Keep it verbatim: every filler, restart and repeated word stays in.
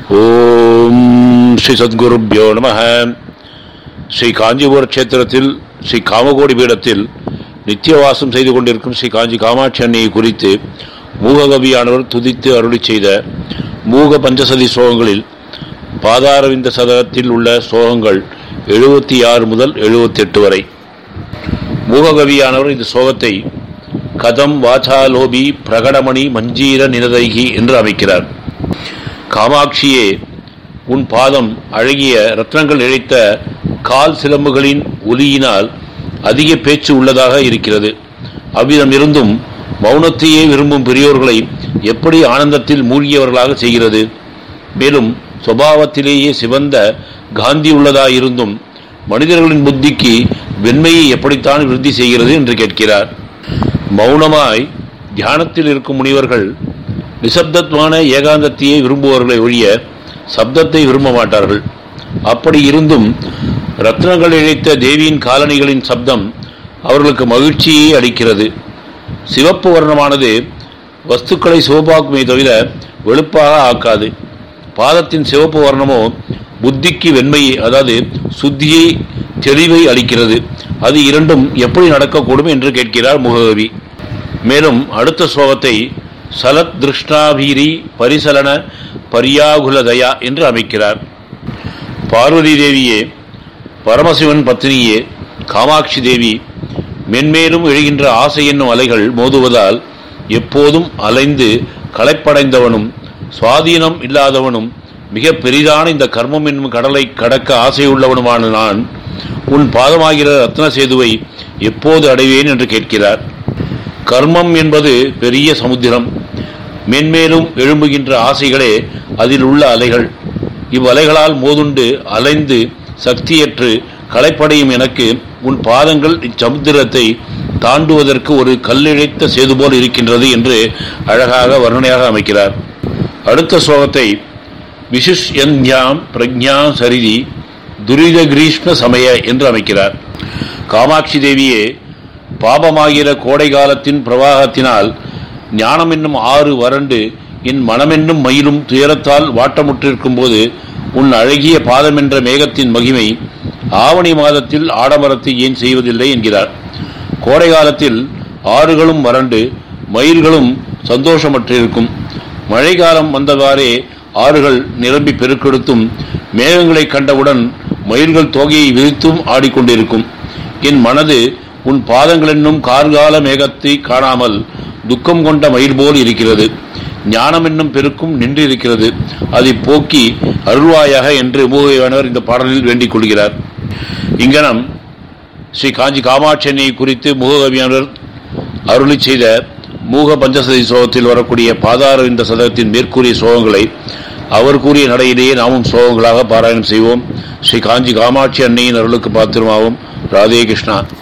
ஓம் ஸ்ரீ சத்குருப்யோ நமஹ. ஸ்ரீ காஞ்சிபுர கஷேத்திரத்தில் ஸ்ரீ காமகோடி பீடத்தில் நித்தியவாசம் செய்து கொண்டிருக்கும் ஸ்ரீ காஞ்சி காமாட்சி அன்னையை குறித்து மூககவியானவர் துதித்து அருளி செய்த மூக பஞ்சசதி ஸ்லோகங்களில் பாதாரவிந்த சதகத்தில் உள்ள ஸ்லோகங்கள் எழுபத்தி ஆறு முதல் எழுபத்தி எட்டு வரை. மூககவியானவர் இந்த ஸ்லோகத்தை கதம் வாசாலோபி பிரகடமணி மஞ்சீர நினதைகி என்று அமைக்கிறார். காமாட்சியே, உன் பாதம் அழகிய ரத்னங்கள் இழைத்த கால் சிலம்புகளின் ஒலியினால் அதிக பேச்சு உள்ளதாக இருக்கிறது. அவ்விதம் இருந்தும் மௌனத்தையே விரும்பும் பெரியோர்களை எப்படி ஆனந்தத்தில் மூழ்கியவர்களாக செய்கிறது? மேலும் சுபாவத்திலேயே சிவந்த காந்தி உள்ளதாயிருந்தும் மனிதர்களின் புத்திக்கு வெண்மையை எப்படித்தான் விருத்தி செய்கிறது என்று கேட்கிறார். மௌனமாய் தியானத்தில் இருக்கும் முனிவர்கள் நிசப்தத்வான ஏகாந்தத்தையே விரும்புவர்களை ஒழிய சப்தத்தை விரும்ப மாட்டார்கள். அப்படி இருந்தும் ரத்னங்கள் இழைத்த தேவியின் காலணிகளின் சப்தம் அவர்களுக்கு மகிழ்ச்சியை அளிக்கிறது. சிவப்பு வர்ணமானது வஸ்துக்களை சிவப்பாக்குமே தவிர வெளுப்பாக ஆக்காது. பாதத்தின் சிவப்பு வர்ணமோ புத்திக்கு வெண்மையை, அதாவது சுத்தியை, தெளிவை அளிக்கிறது. அது இரண்டும் எப்படி நடக்கக்கூடும் என்று கேட்கிறார் முககவி. மேலும் அடுத்த ஸ்லோகத்தை சலத் திருஷ்ணாபீரி பரிசலன பரியாகுலதயா என்று அமைக்கிறார். பார்வதி தேவியே, பரமசிவன் பத்னியே, காமாட்சி தேவி, மென்மேலும் எழுகின்ற ஆசை என்னும் அலைகள் மோதுவதால் எப்போதும் அலைந்து களைப்படைந்தவனும் சுவாதீனம் இல்லாதவனும் மிக பெரிதான இந்த கர்மம் என்னும் கடலை கடக்க ஆசையுள்ளவனுமான நான் உன் பாதமாகிற ரத்ன சேதுவை எப்போது அடைவேன் என்று கேட்கிறார். கர்மம் என்பது பெரிய சமுத்திரம். மென்மேலும் எழும்புகின்ற ஆசைகளே அதில் உள்ள அலைகள். இவ்வலைகளால் மோதுண்டு அலைந்து சக்தியற்று களைப்படையும் எனக்கு உன் பாதங்கள் இச்சமுத்திரத்தை தாண்டுவதற்கு ஒரு கல்லிழைத்த சேது போல் இருக்கின்றது என்று அழகாக வர்ணனையாக அமைக்கிறார். அடுத்த ஸ்லோகத்தை விசிஷ்யந்யாம் பிரஜா சரிதி துரித கிரீஷ்ம சமய என்று அமைக்கிறார். காமாட்சி தேவியே, பாபமாகிற கோடை காலத்தின் பிரவாகத்தினால் ஞானம் என்னும் ஆறு வறண்டு என் மனமென்னும் மயிலும் துயரத்தால் வாட்டமுற்றிருக்கும் போது உன் அழகிய பாதம் என்ற மேகத்தின் மகிமை ஆவணி மாதத்தில் ஆடம்பரத்தை ஏன் செய்வதில்லை என்கிறார். கோடை காலத்தில் ஆறுகளும் வறண்டு மயில்களும் சந்தோஷமற்றிருக்கும். மழை காலம் வந்தவாறே ஆறுகள் நிரம்பி பெருக்கெடுத்தும் மேகங்களை கண்டவுடன் மயில்கள் தோகையை விரித்தும் ஆடிக்கொண்டிருக்கும். என் மனது உன் பாதங்கள் என்னும் கார்கால மேகத்தை காணாமல் துக்கம் கொண்ட மயில் போல் இருக்கிறது. ஞானம் என்னும் பெருக்கும் நின்றிருக்கிறது. அதை போக்கி அருள்வாயாக என்று மூககவியானவர் இந்த பாடலில் வேண்டிக் கொள்கிறார். இங்கனம் ஸ்ரீ காஞ்சி காமாட்சி அன்னையை குறித்து மூககவியானவர் அருளி செய்த மூக பஞ்சசதி ஸ்லோகத்தில் வரக்கூடிய பாதாரவிந்த சதகத்தின் மேற்கூறிய ஸ்லோகங்களை அவர் கூறிய நடையிலேயே நாமும் ஸ்லோகங்களாக பாராயணம் செய்வோம். ஸ்ரீ காஞ்சி காமாட்சி அன்னையின் அருளுக்கு பாத்திரமாவோம். ராதே கிருஷ்ணா.